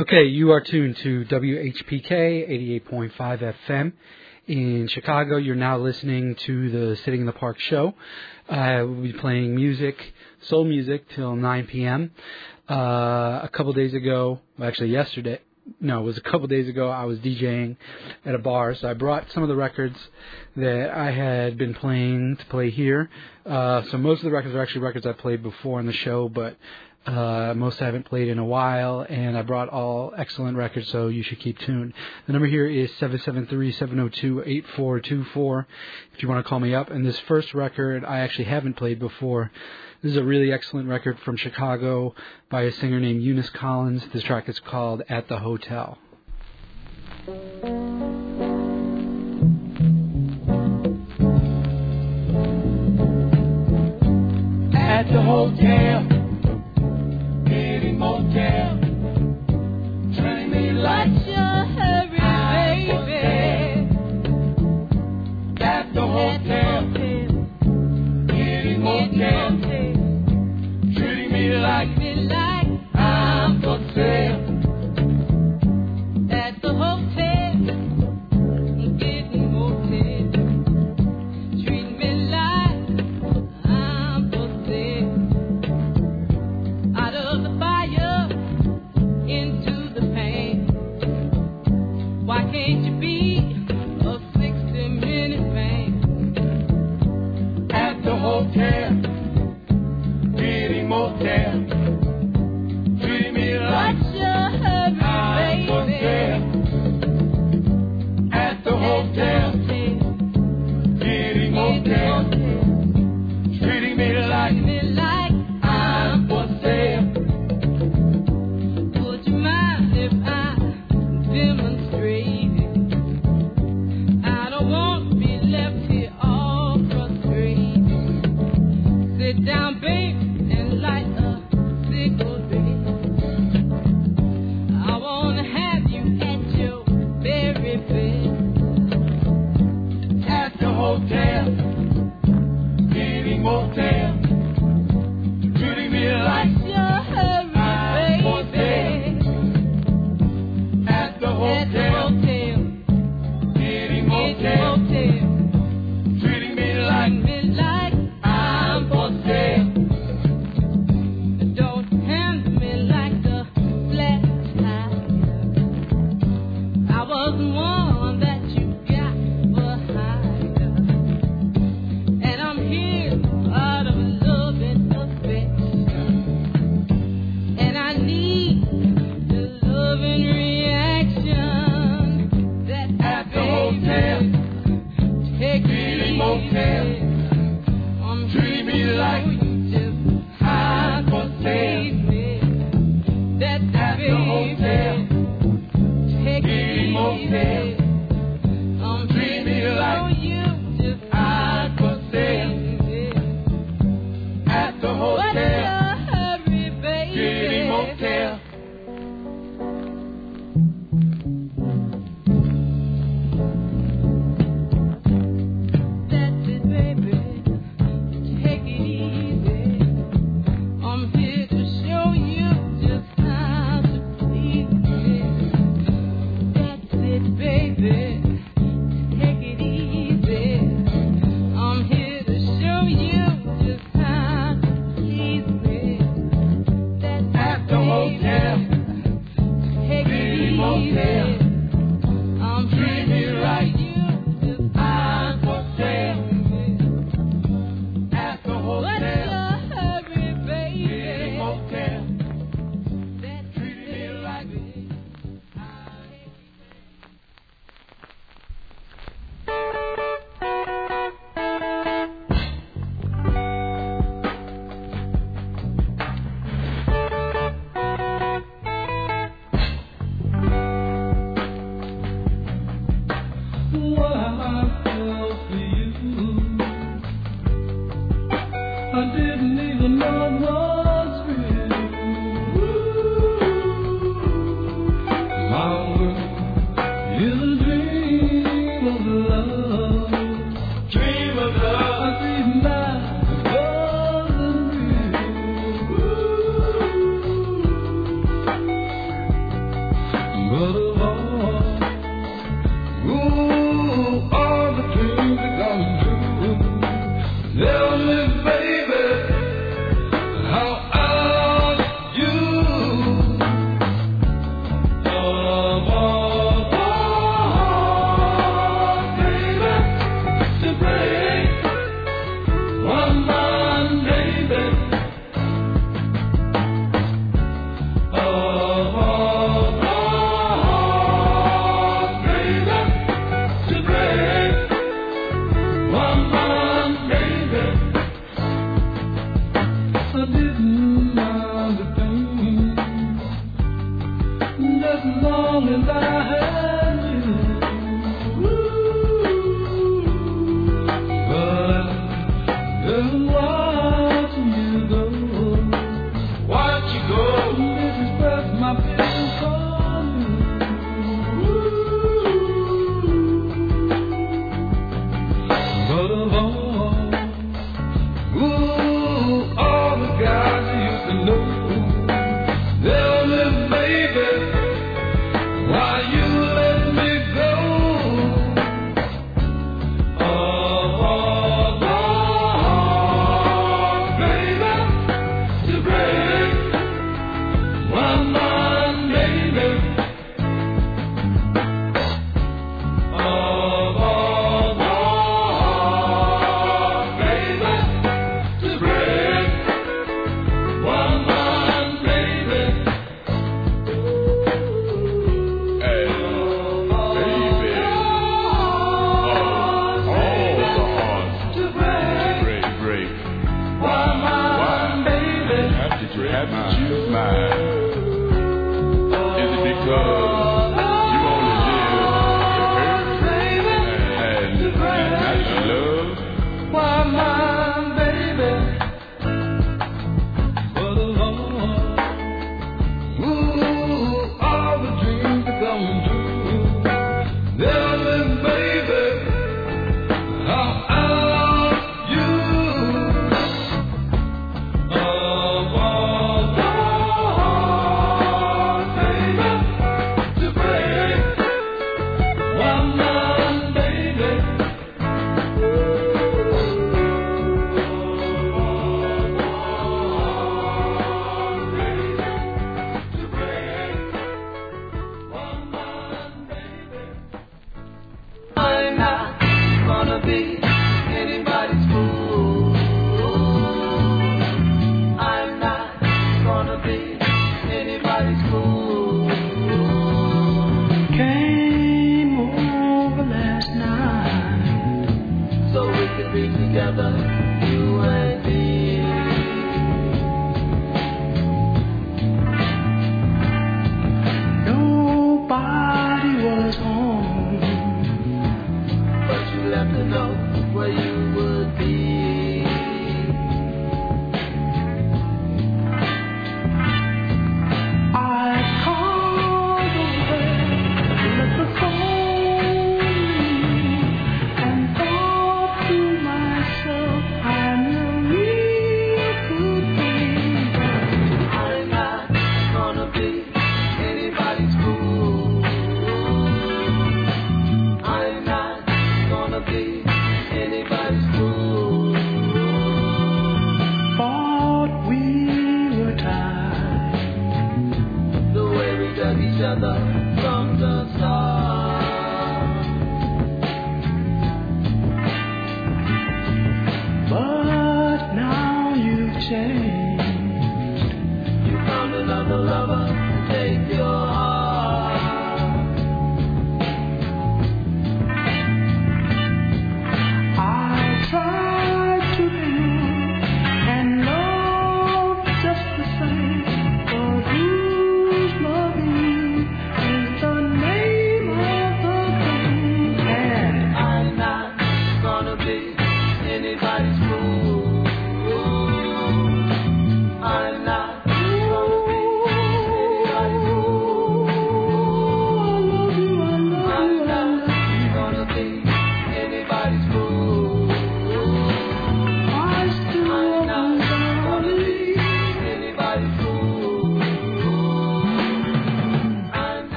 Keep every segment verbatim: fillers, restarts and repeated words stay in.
Okay, you are tuned to W H P K eighty-eight point five F M in Chicago. You're now listening to the Sitting in the Park show. Uh, we'll be playing music, soul music, till nine p.m. Uh, a couple days ago, well, actually yesterday, no, it was a couple days ago, I was DJing at a bar, so I brought some of the records that I had been playing to play here. Uh, so most of the records are actually records I played before on the show, but Uh, most I haven't played in a while, and I brought all excellent records, so you should keep tuned. The number here is seven seven three, seven oh two, eight four two four if you want to call me up. And this first record I actually haven't played before. This is a really excellent record from Chicago by a singer named Eunice Collins. This track is called At the Hotel. At the hotel, motel, treat me like your hurry, baby. At the hotel, kitty motel, treat me like I'm for sale. At the hotel, kitty motel, treat me like I'm for sale. Out of the into the pain. Why can't you be a sixty minute man? At the hotel, kitty motel, treat me like what's your hurry, I'm for sale. At the hotel, kitty motel, treating me like I'm for sale. Down, babe, and light a cigarette. I wanna have you at your very best. At the hotel, kitty motel, treating me like your hurry, baby. At the hotel, kitty motel, treating me like I'm for sale. Don't handle me like a flat tire. I wasn't one that you got behind. And I'm here out of love and affection. And I need the love and reaction that at the hotel, take kitty motel, treat me like I'm for sale. That at the hotel, take kitty motel, um, treat me like I'm for sale. At the hotel, kitty motel. That's it, baby. Take it easy. I'm here to show you just how to please me. That's it, baby. Take it easy. I'm here to show you just how to please me. That's it, At the hotel, take it kitty easy. motel, I'm treat me here right. to show you just I'm for sale. At the what's hotel, your hurry, kitty baby. motel, That's treat me like What I felt for you, I didn't even know it was real. My world is a dream of love. dream of I love. see my wasn't real. But of all, ooh, all the dreams that come true. Tell me, baby, how I love you. Of all, baby, to break one mind, baby. Of all, baby, to break one mind, baby. I didn't mind a thing, just as long as I had you. Ooh, but just watching you go, watch you go, disrespect my feelings for you. Ooh, but of all, ooh, all the guys you used to know, tell me, baby, why you let me go. Of all, baby, to break one mind, baby. Of all, baby, to break one mind, baby. Hey, baby. Oh, all the hearts To break break, break. one mind, baby. How did you have to choose mine? Is it because you only live to hurt and, and not to love? One mind, baby. But alone, ooh, all the dreams that come true. Tell me, baby, how I love you. Of all, baby, to break one mind, baby. I'm not gonna be anybody's fool. I'm not gonna be anybody's fool. Came over last night. So we could be together, you and me. Nobody was home. But you left to know where you would be. I called over, let the phone ring, and thought to myself, I knew you could be. I'm not gonna be anybody's fool. I'm not gonna be anybody's fool. Thought we were tied. The way we dug each other from the start. But now you've changed. You found another lover to take your heart. I tried to help and love just the same. But who's loving you is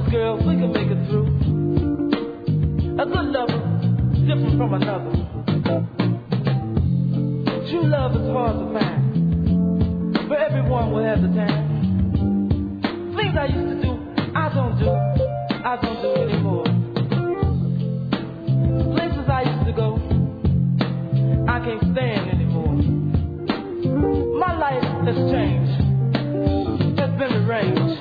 promise, girl, we can make it through. A good lover, different from another. True love is hard to find, but everyone will have the time. Things I used to do, I don't do, I don't do anymore. Places I used to go, I can't stand anymore. My life has changed, has been arranged.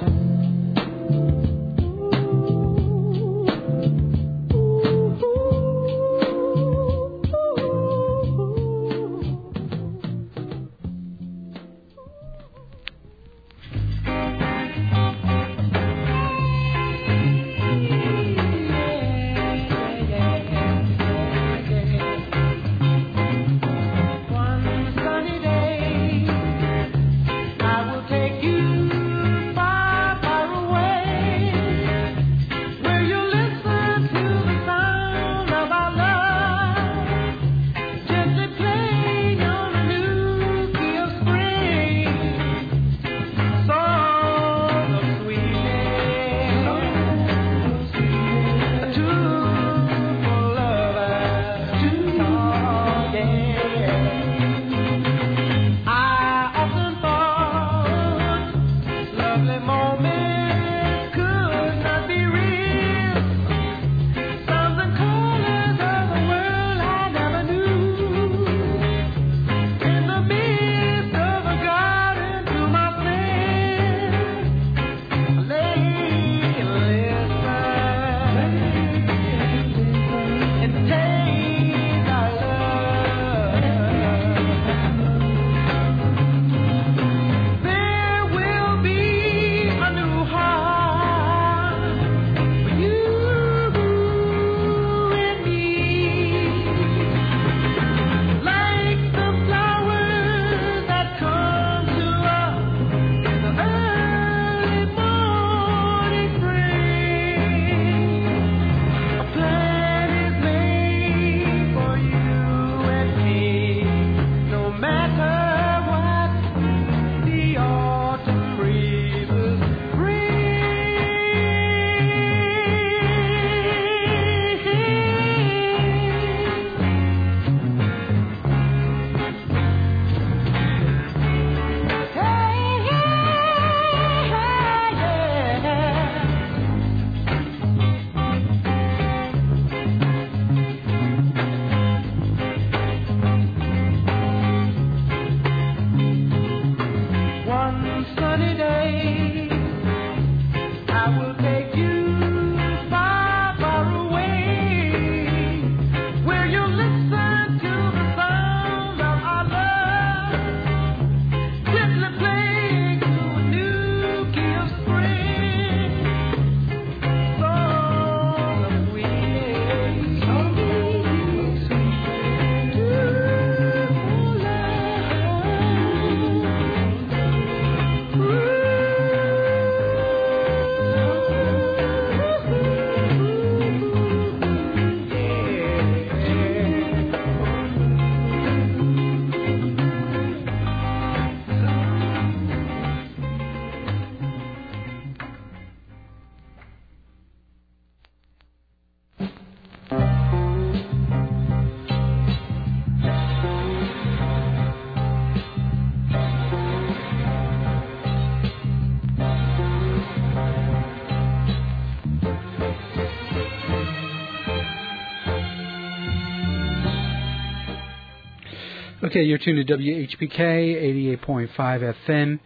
Okay, you're tuned to W H P K eighty-eight point five F M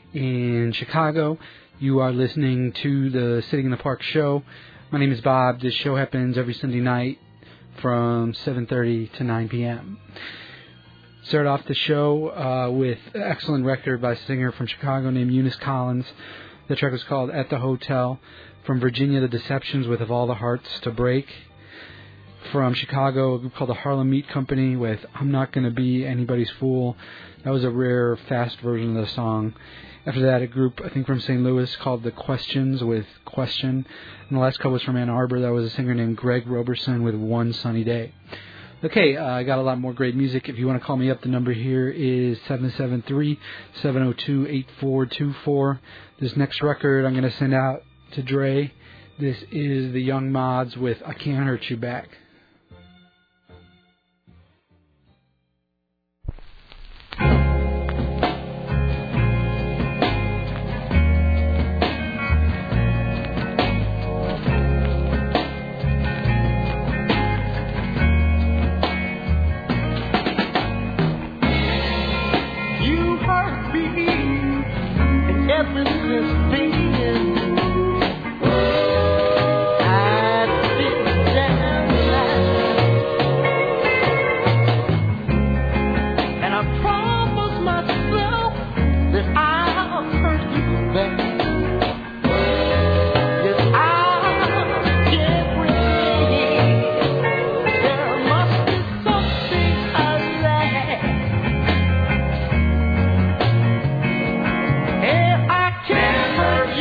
in Chicago. You are listening to the Sitting in the Park show. My name is Bob. This show happens every Sunday night from seven thirty to nine p.m. Start off the show uh, with an excellent record by a singer from Chicago named Eunice Collins. The track was called At the Hotel. From Virginia, The Deceptions with Of All the Hearts to Break. From Chicago, a group called the Harlem Meat Company with I'm Not Gonna Be Anybody's Fool. That was a rare, fast version of the song. After that, a group, I think from Saint Louis, called The Questions with Question. And the last couple was from Ann Arbor. That was a singer named Greg Roberson with One Sunny Day. Okay, uh, I got a lot more great music. If you want to call me up, the number here is seven seven three, seven oh two, eight four two four. This next record I'm going to send out to Dre. This is the Young Mods with I Can't Hurt You Back. You hurt me in every sense. Hey, I can't hurt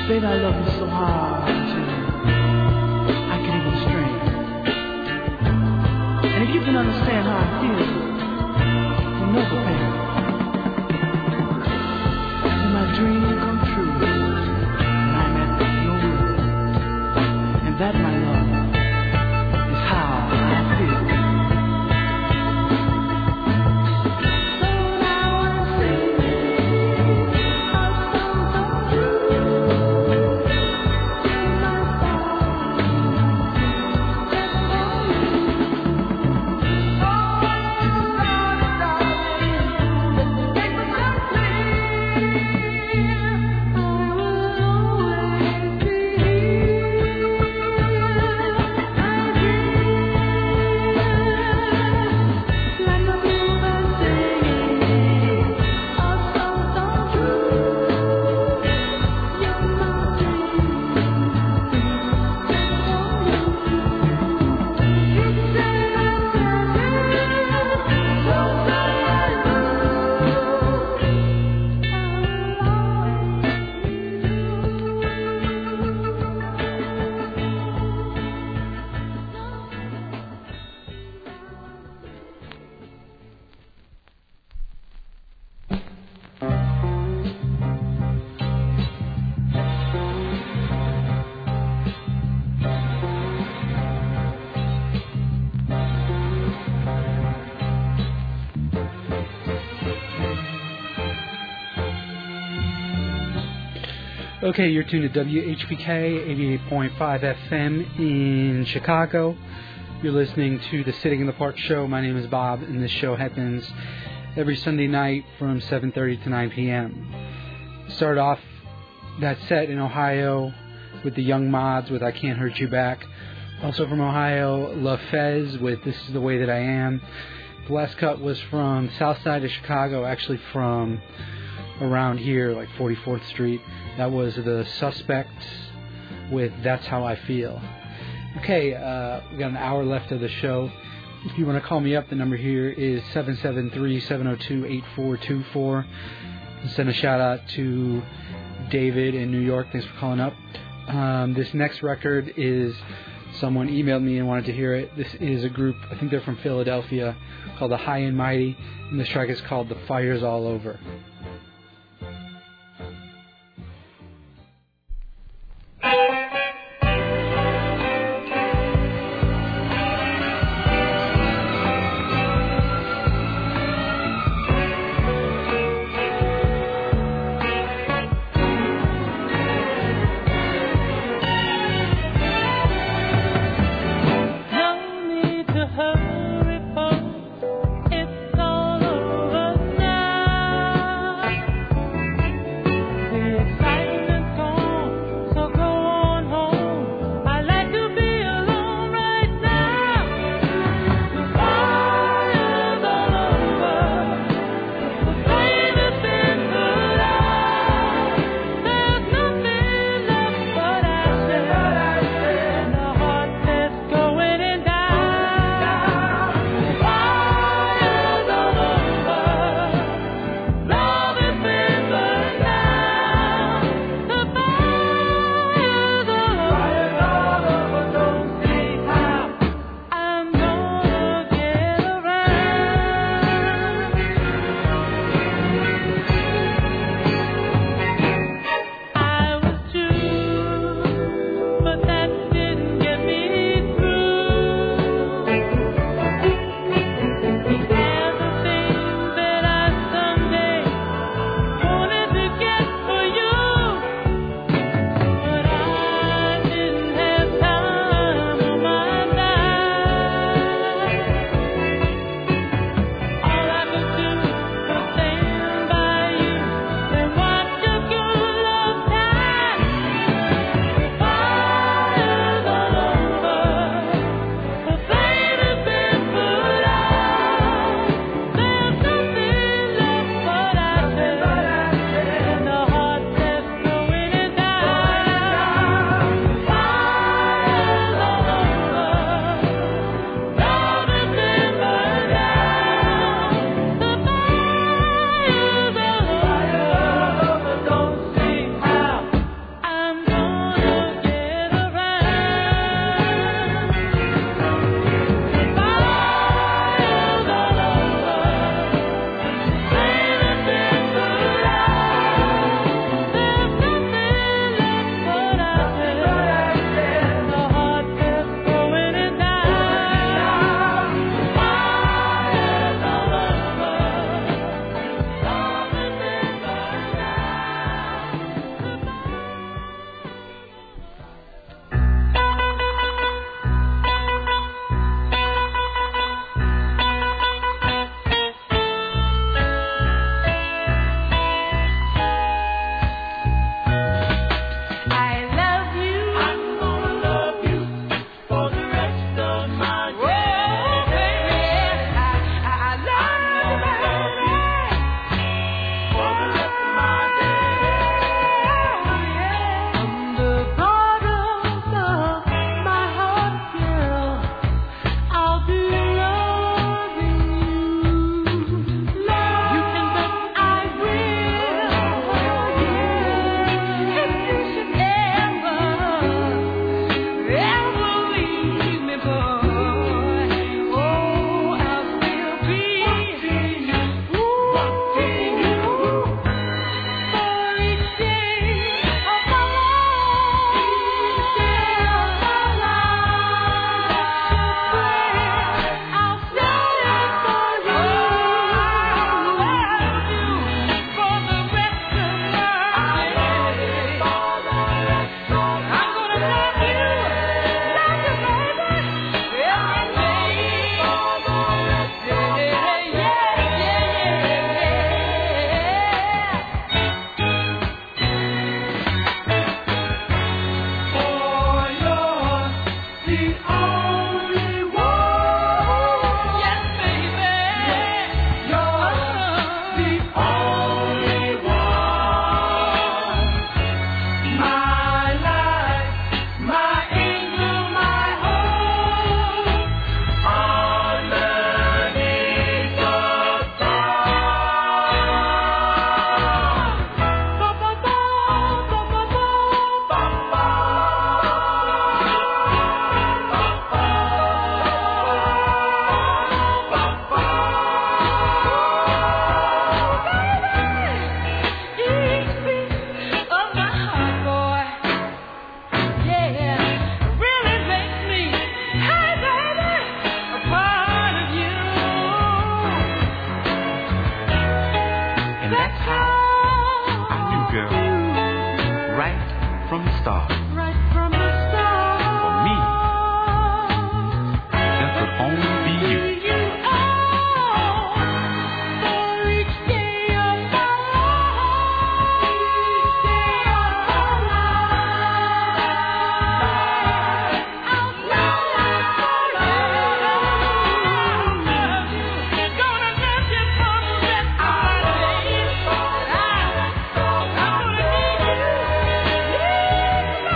Baby, I love you so hard until I can even strain. And if you can understand how I feel, you know the pain. And my dream come true, and I'm at your will. And that, my love, is how I feel. So now I'm singing a song come true. Okay, you're tuned to W H P K eighty-eight point five F M in Chicago. You're listening to the Sitting in the Park show. My name is Bob, and this show happens every Sunday night from seven thirty to nine p.m. Start off that set in Ohio with the Young Mods with I Can't Hurt You Back. Also from Ohio, La Fez with This Is the Way That I Am. The last cut was from South Side of Chicago, actually from around here, like forty-fourth Street. That was the Suspects with That's How I Feel. Okay, uh, we got an hour left of the show. If you want to call me up, the number here is seven seven three, seven oh two, eight four two four. And send a shout out to David in New York. Thanks for calling up. Um, this next record is someone emailed me and wanted to hear it. This is a group, I think they're from Philadelphia, called The High and Mighty. And this track is called The Fire's All Over. Hurry, folks, it's all over now. from the start. Right from the start. For me, that could only be you. You are for each day of my life. Each day of my life. I'll never love you. Gonna love you for the rest of my days. I'm gonna need you.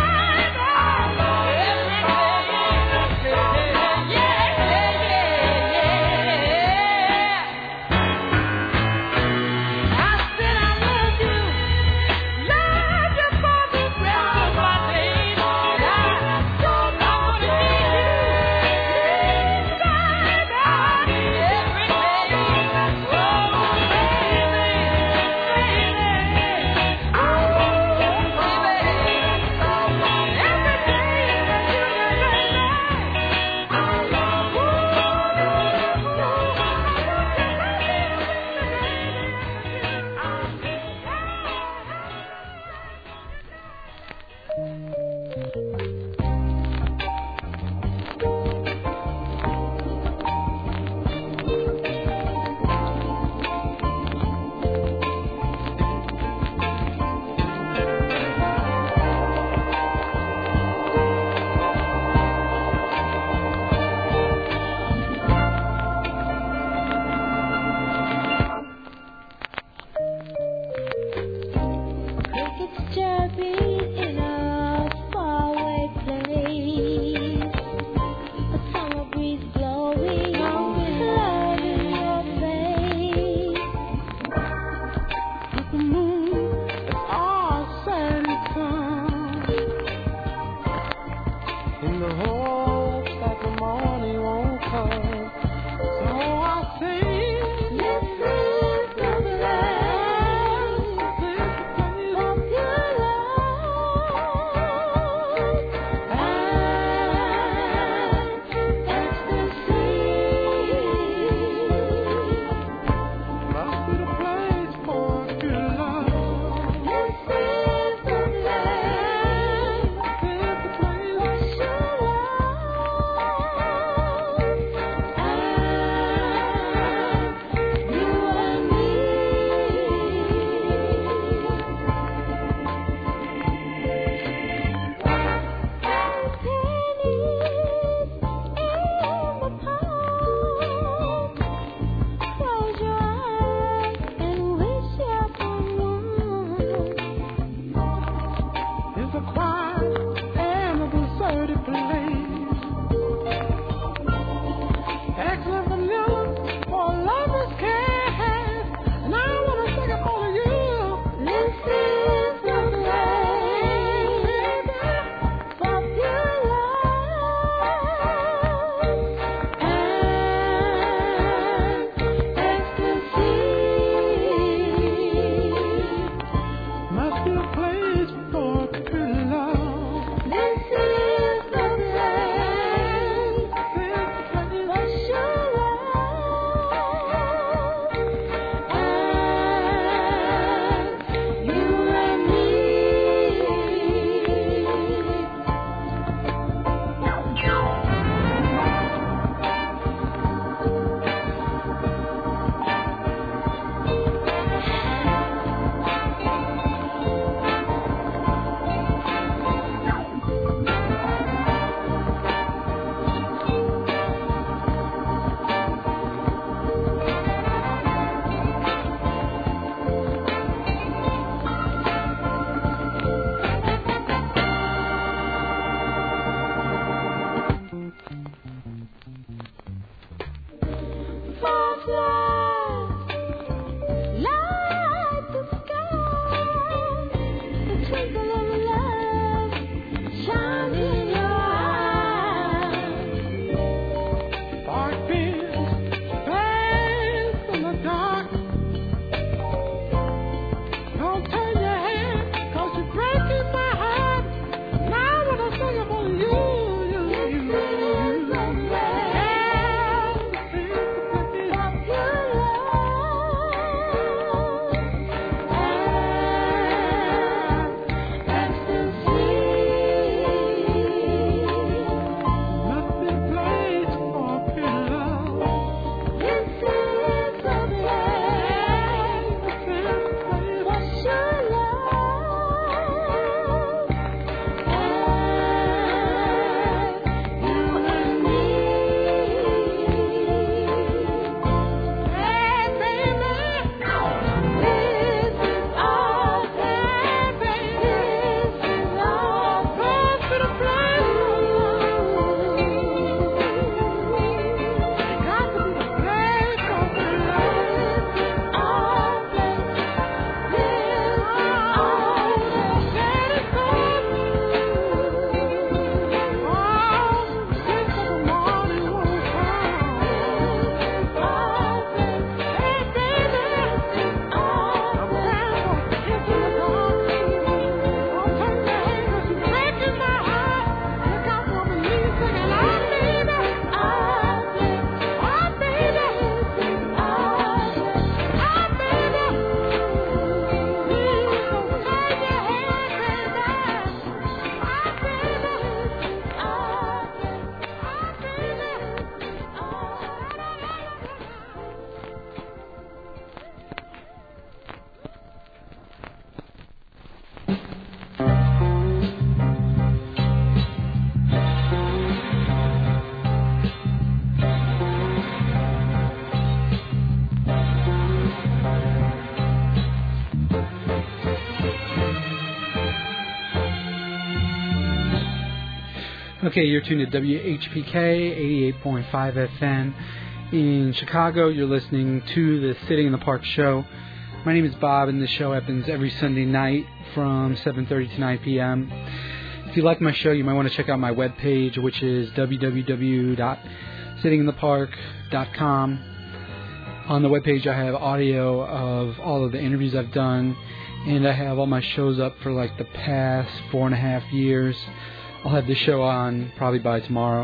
Okay, you're tuned to W H P K eighty-eight point five F M in Chicago. You're listening to the Sitting in the Park show. My name is Bob, and this show happens every Sunday night from seven thirty to nine p.m. If you like my show, you might want to check out my webpage, which is w w w dot sitting in the park dot com. On the webpage, I have audio of all of the interviews I've done, and I have all my shows up for like the past four and a half years. I'll have this show on probably by tomorrow.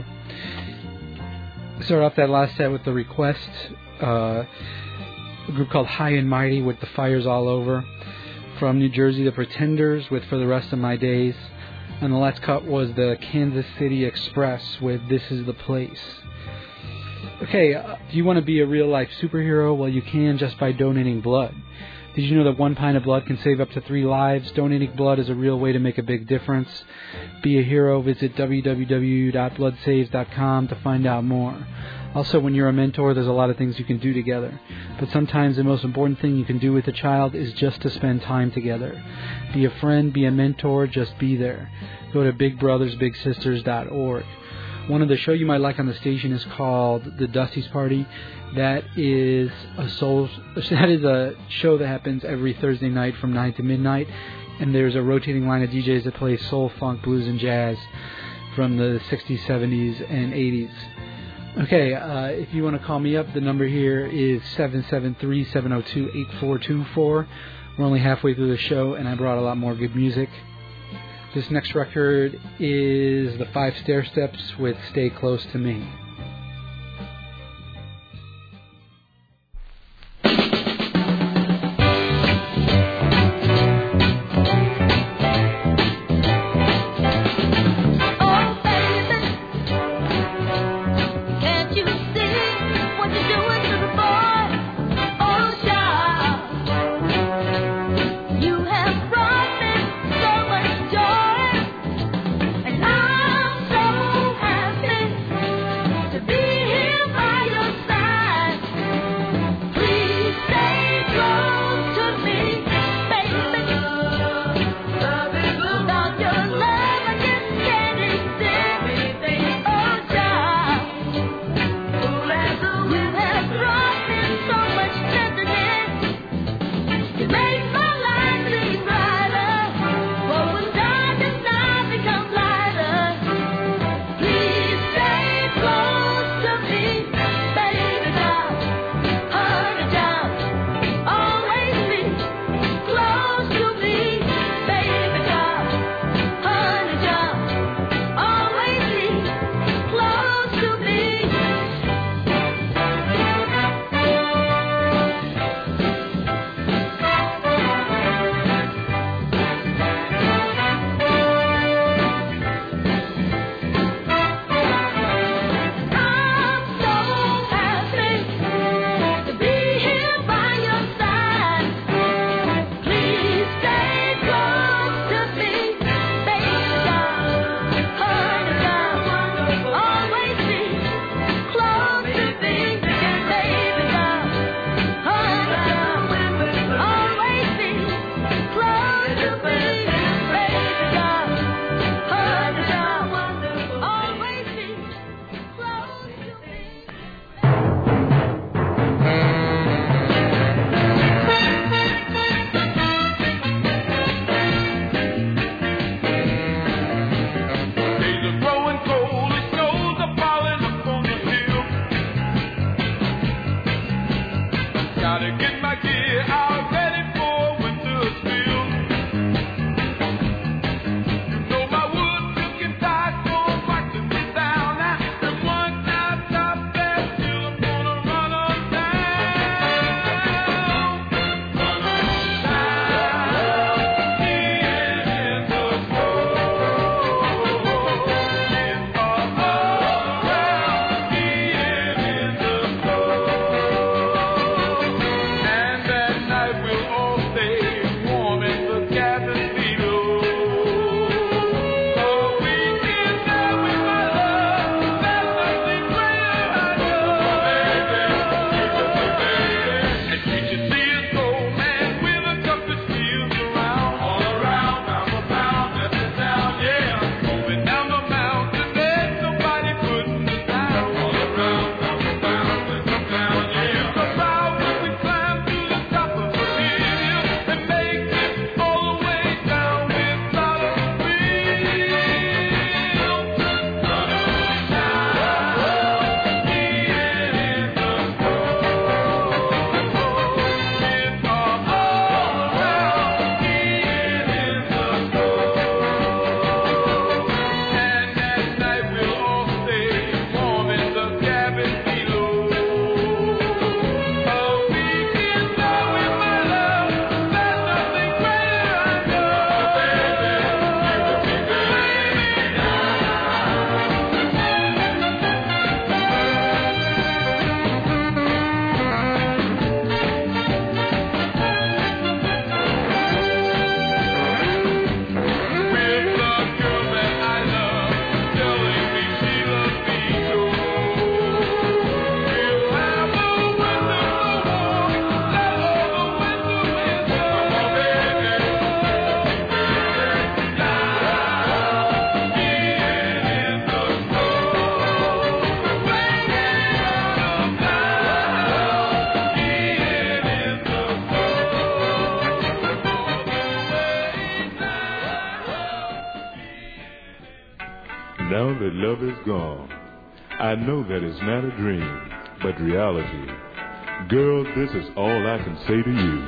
Start off that last set with the request, uh, a group called High and Mighty with The Fires All Over. From New Jersey, The Pretenders with For the Rest of My Days. And the last cut was the Kansas City Express with This Is the Place. Okay, uh, do you want to be a real-life superhero? Well, you can just by donating blood. Did you know that one pint of blood can save up to three lives? Donating blood is a real way to make a big difference. Be a hero. Visit w w w dot blood saves dot com to find out more. Also, when you're a mentor, there's a lot of things you can do together. But sometimes the most important thing you can do with a child is just to spend time together. Be a friend, be a mentor, just be there. Go to big brothers big sisters dot org. One of the show you might like on the station is called The Dusty's Party. That is a soul. That is a show that happens every Thursday night from nine to midnight, and there's a rotating line of D Js that play soul, funk, blues, and jazz from the sixties, seventies, and eighties. Okay, uh, if you want to call me up, the number here is seven seven three, seven zero two, eight four two four. We're only halfway through the show, and I brought a lot more good music. This next record is The Five Stair Steps with Stay Close to Me. And I'm so happy. Now that love is gone, I know that it's not a dream, but reality. Girl, this is all I can say to you.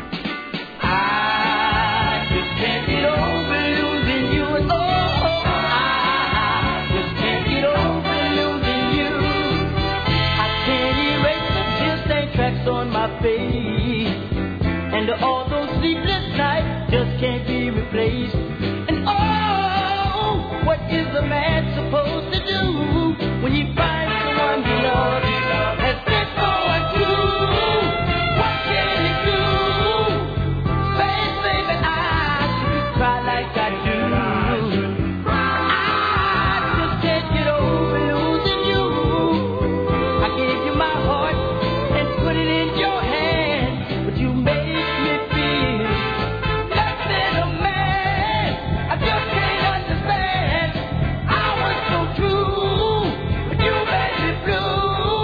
I just can't get over losing you. And oh, I just can't get over losing you. I can't erase the tears and tracks on my face. And all those sleepless nights just can't be replaced. And oh, what is a man supposed to do when he finds someone he loves has been going through? What can he do? Baby, baby, I should cry like I do. I just can't get over losing you. I gave you my heart and put it in your hand, but you made me feel less than a man. I just can't understand. I was so true, but you made me blue.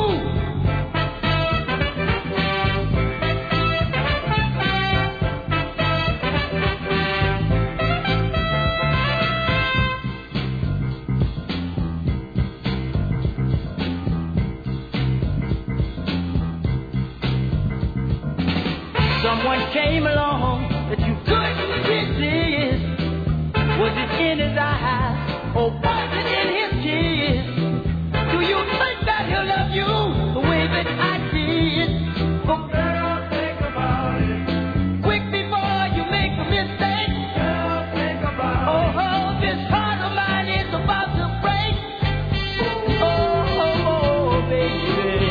Someone came along that you couldn't resist. Was it in his eyes or was it in his kiss? Do you think that he'll love you the way that I did? But girl, think about it. Quick before you make a mistake. Girl, think about it. Oh, oh, this heart of mine is about to break. Oh, oh, oh, baby.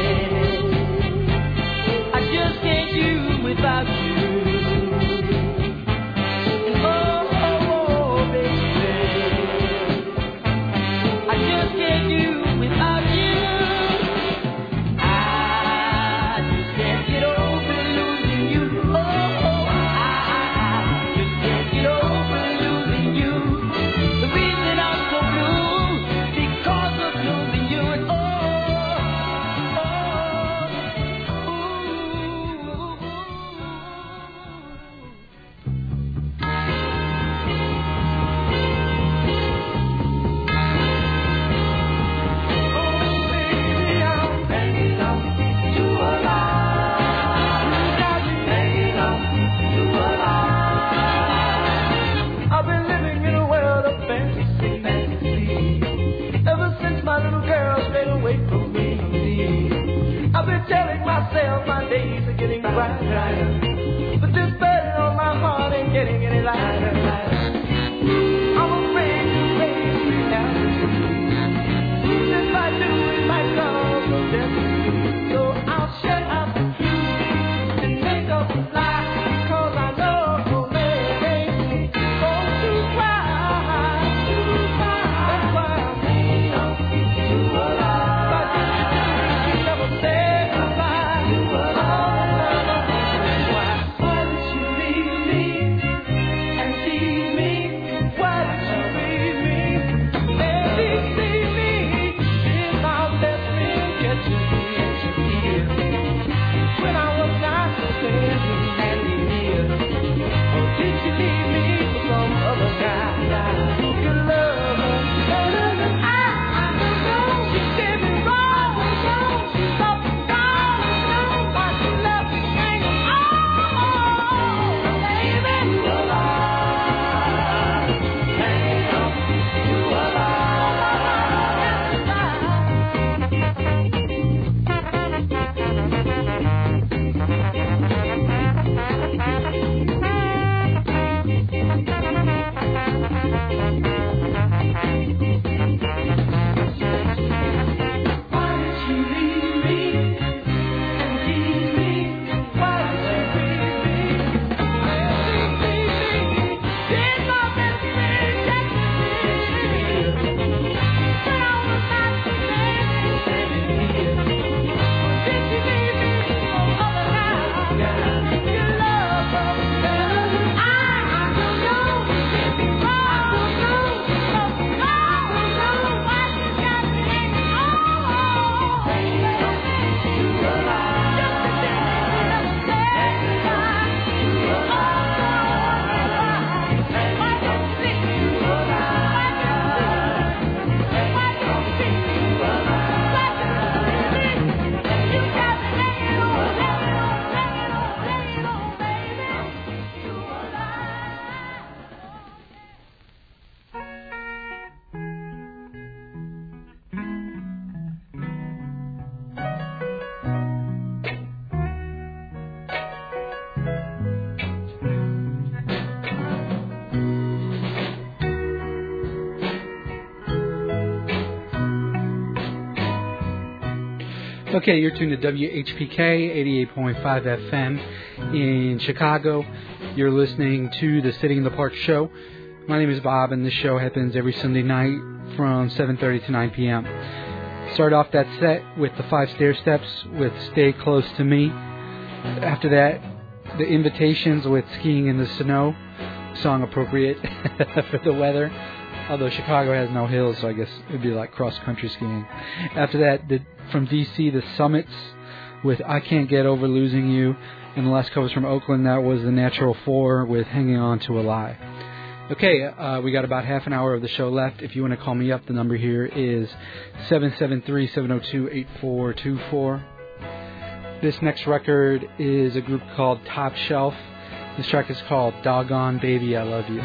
I just can't do without you. And oh, oh, oh, baby. I just can't do without you. I just can't get over losing you. Oh, oh, I just can't get over losing you. The reason I'm so blue because of losing you. And oh, I've been living in a world of fantasy, fantasy. Ever since my little girl stayed away from me. I've been telling myself my days are getting brighter, but this burden on my heart ain't getting any lighter. I'm afraid to face reality. If I do, it might cause no destiny. So I'll shut up and make up a lie, because I know maybe going to cry, to cry. That's why I'm hanging on to a lie. But you never say goodbye. Why, why did you leave me and tease me? Okay, you're tuned to W H P K eighty-eight point five F M in Chicago. You're listening to the Sitting in the Park show. My name is Bob, and this show happens every Sunday night from seven thirty to nine p.m. Start off that set with the Five Stair Steps with Stay Close to Me. After that, the Invitations with Skiing in the Snow, song appropriate for the weather. Although Chicago has no hills, so I guess it would be like cross-country skiing. After that, the, from D C, the Summits with I Can't Get Over Losing You. And the last cover was from Oakland. That was the Natural Four with Hanging On to a Lie. Okay, uh, we got about half an hour of the show left. If you want to call me up, the number here is seven seven three, seven oh two, eight four two four. This next record is a group called Top Shelf. This track is called Doggone Baby, I Love You.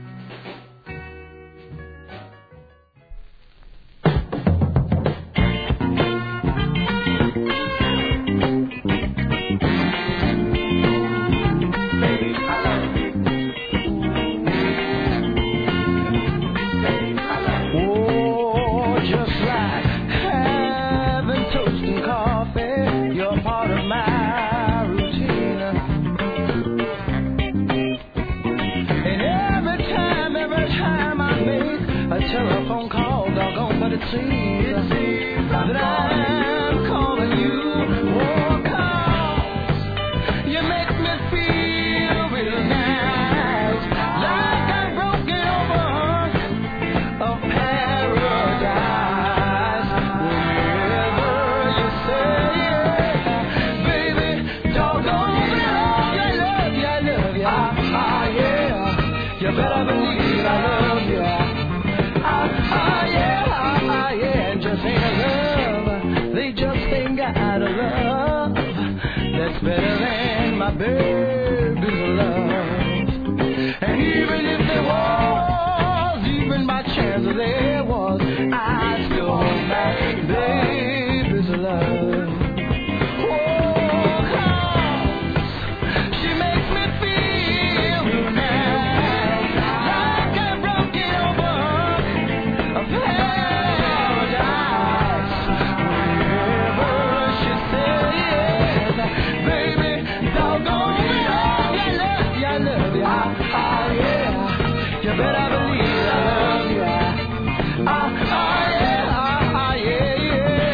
Telephone call, doggone, but it seems, it seems that I'm calling you. Oh, 'cause you make me feel real nice, like I'm broken over of paradise. Whenever you say it, baby, doggone it, I love you, I love you, ah, ah, yeah. You better believe I love you. Ah, yeah, ah, yeah, just ain't a love. They just ain't got a love that's better than my baby's love. And even if there was, even by chance there was, I still want my baby's love. Oh, 'cause she makes me feel real nice, like I'm broken over of paradise. Whenever she says, baby, doggone it all, I love you, I love you, ah, ah, yeah. You better believe I love you, ah, ah, yeah, ah, ah, yeah, yeah.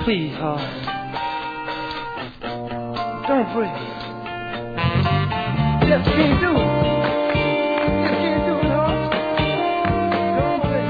Please, heart, don't break. Just can't do it. Just can't do it, heart. Don't break.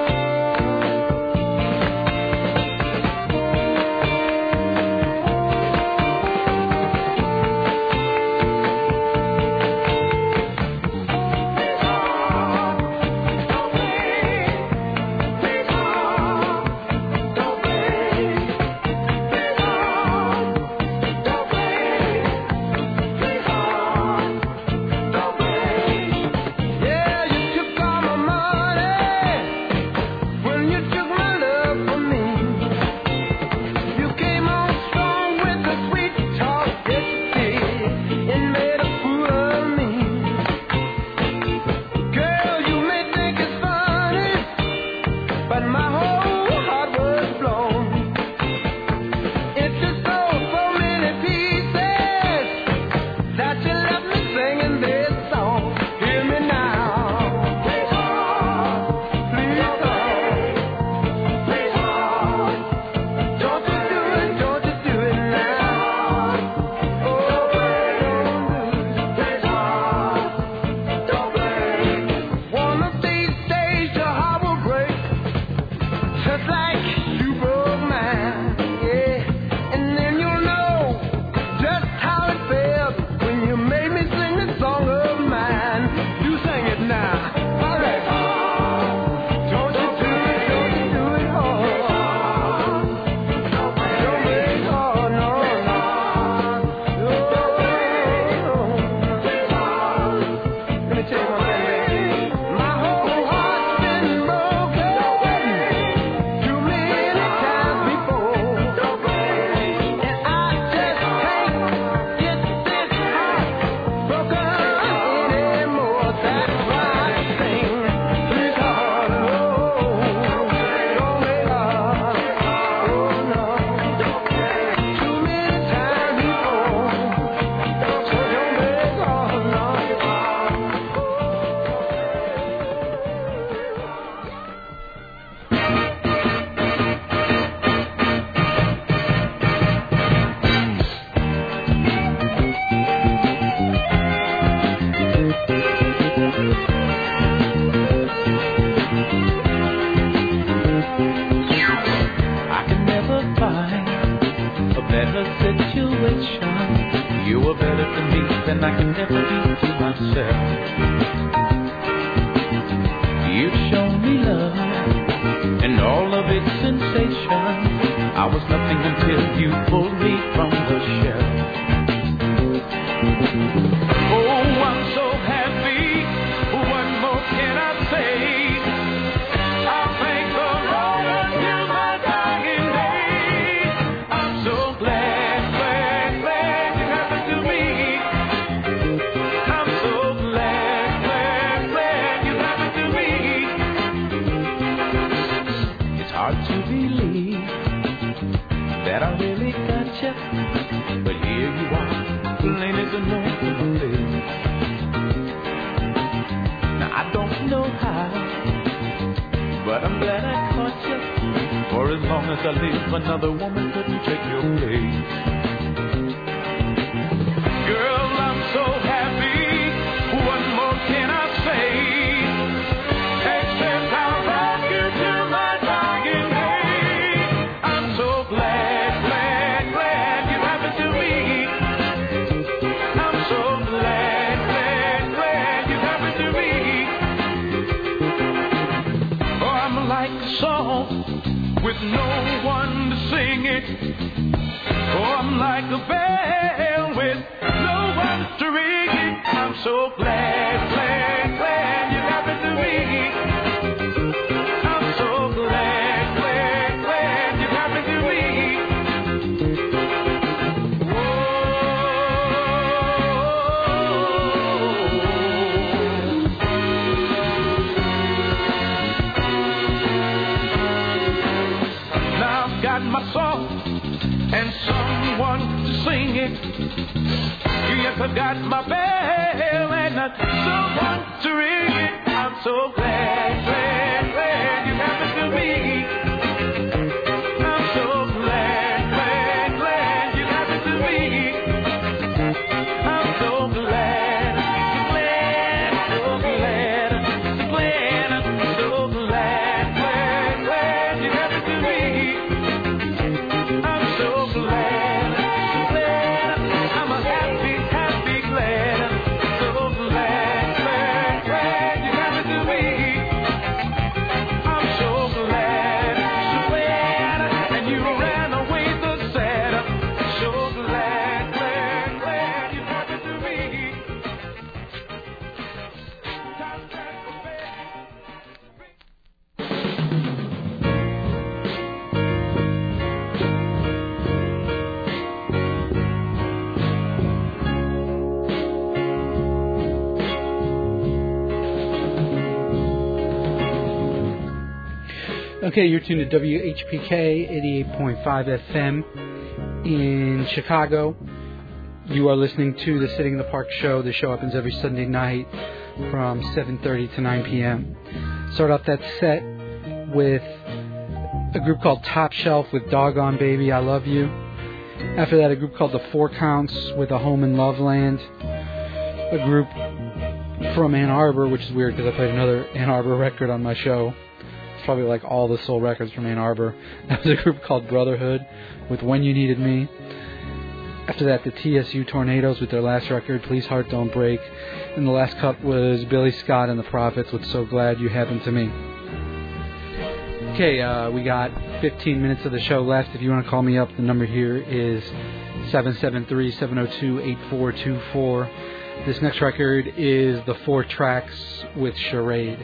Yes, I've got my bell and not someone to ring it. I'm so glad, glad, glad you happened to me. I'm so glad. Okay, you're tuned to W H P K eighty-eight point five F M in Chicago. You are listening to the Sitting in the Park show. The show happens every Sunday night from seven thirty to nine p.m. Start off that set with a group called Top Shelf with Doggone Baby, I Love You. After that, a group called The Four Counts with A Home in Loveland. A group from Ann Arbor, which is weird because I played another Ann Arbor record on my show. It's probably like all the soul records from Ann Arbor. That was a group called Brotherhood with When You Needed Me. After that, the T S U Tornadoes with their last record, Please Heart Don't Break. And the last cut was Billy Scott and the Prophets with So Glad You Happened to Me. Okay, uh, we got fifteen minutes of the show left. If you want to call me up, the number here is seven seven three, seven oh two, eight four two four. This next record is The Four Tracks with Charade.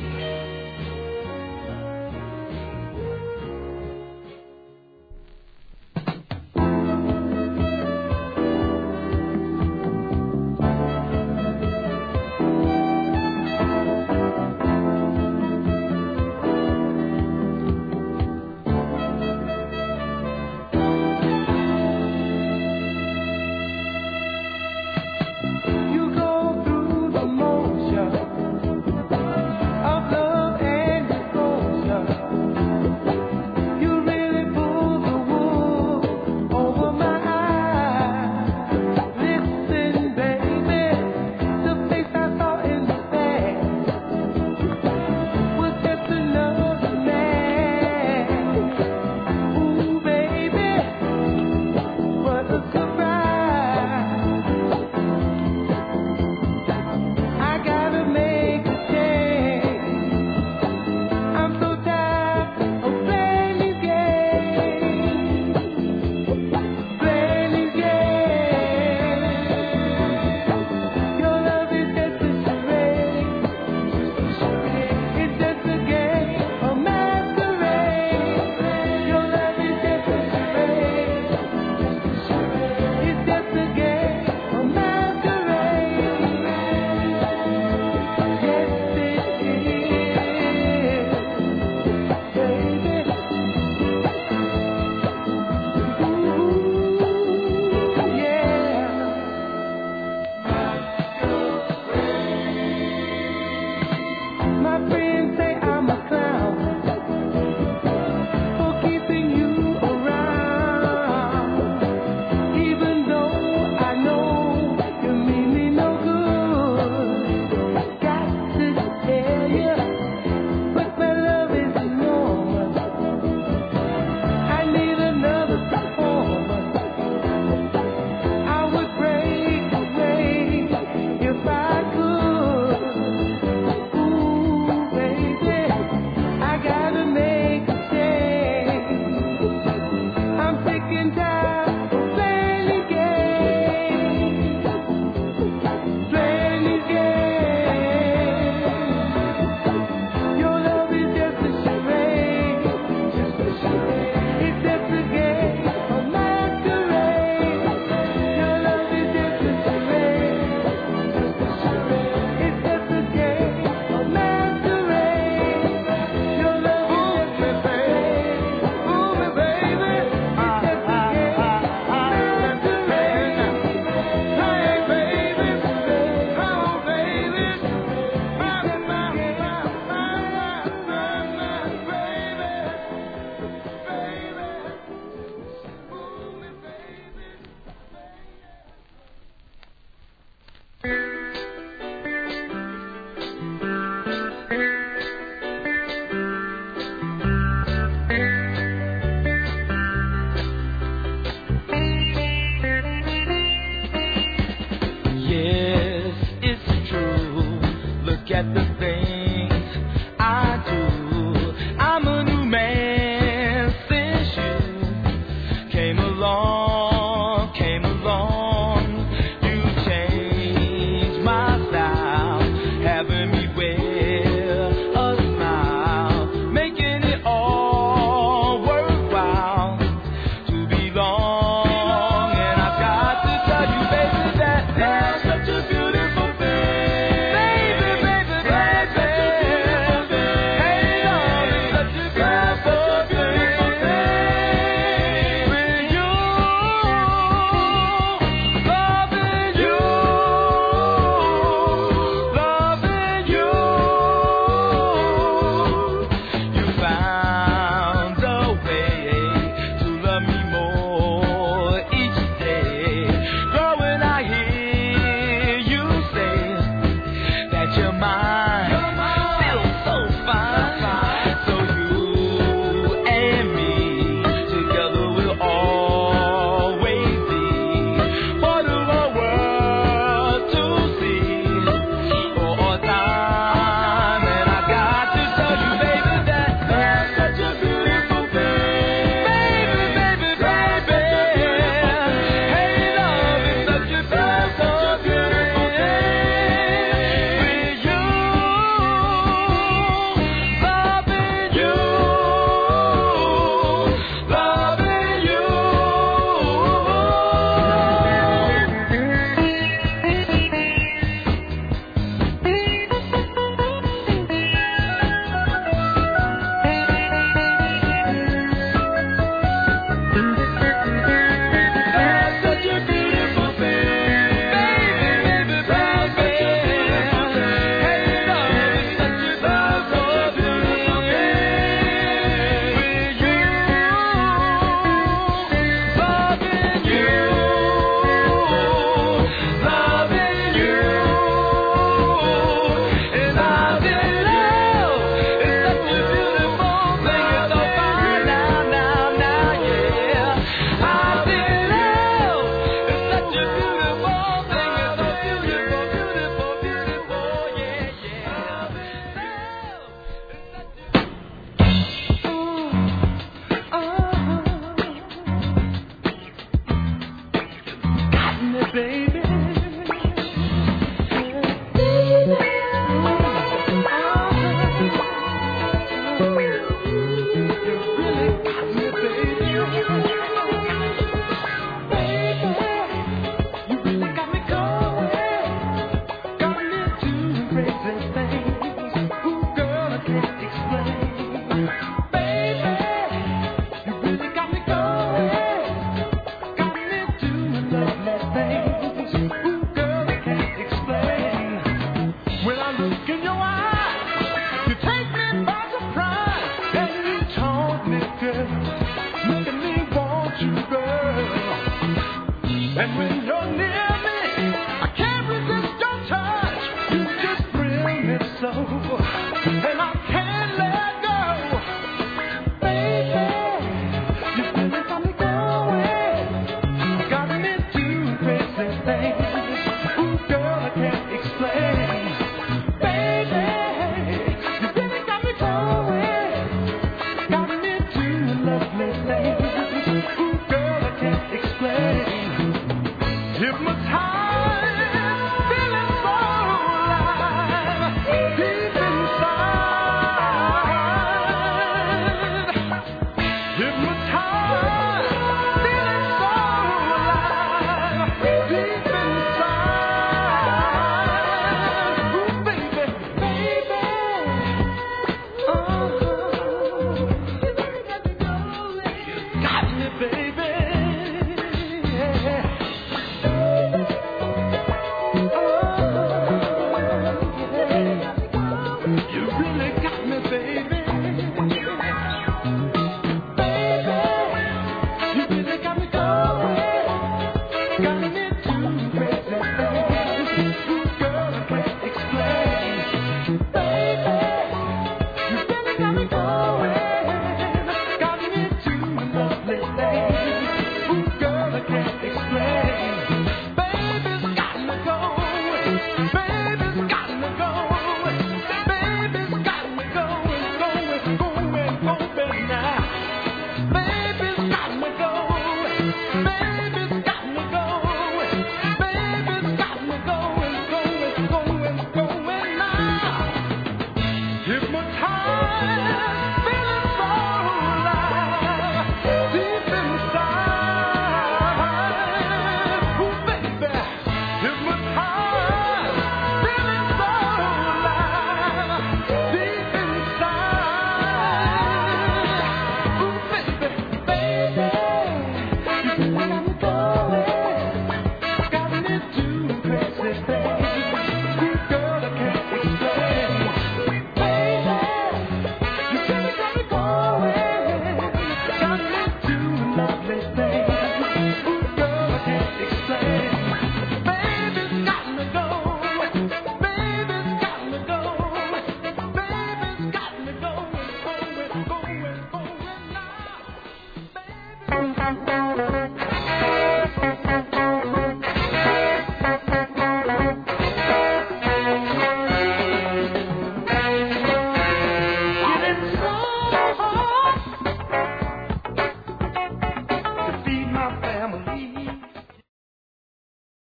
You go through the motion of love and devotion. You really pull the wool over my eyes. Listen, baby, the face I saw in the past was just another man. Ooh, baby, what a surprise. I gotta make a change. I'm so tired of playing these games, playing these games. Your love is just a charade. It's just a game, a masquerade. Your love is just a charade. It's just a game, a masquerade. Yes, it is, baby. Ooh, yeah. My friends say I'm a clown for keeping you around, even though I know you mean me no good. Got to tell you, but my love is enormous. I need another performance. I would break away if I could. Ooh, baby, I gotta make a change. I'm sick and tired of playing these games, playing these games. Your love is just a charade, just a charade. It's just a game, a masquerade. Your love is just a charade, just a charade. It's just a game, a masquerade. Your love is just a charade. Ooh, me baby, it's just a game, a masquerade. Hey, baby, oh, baby, my, my, my, my, my, my, baby, baby, ooh, me baby. Yes, it's true. Look at the things I do.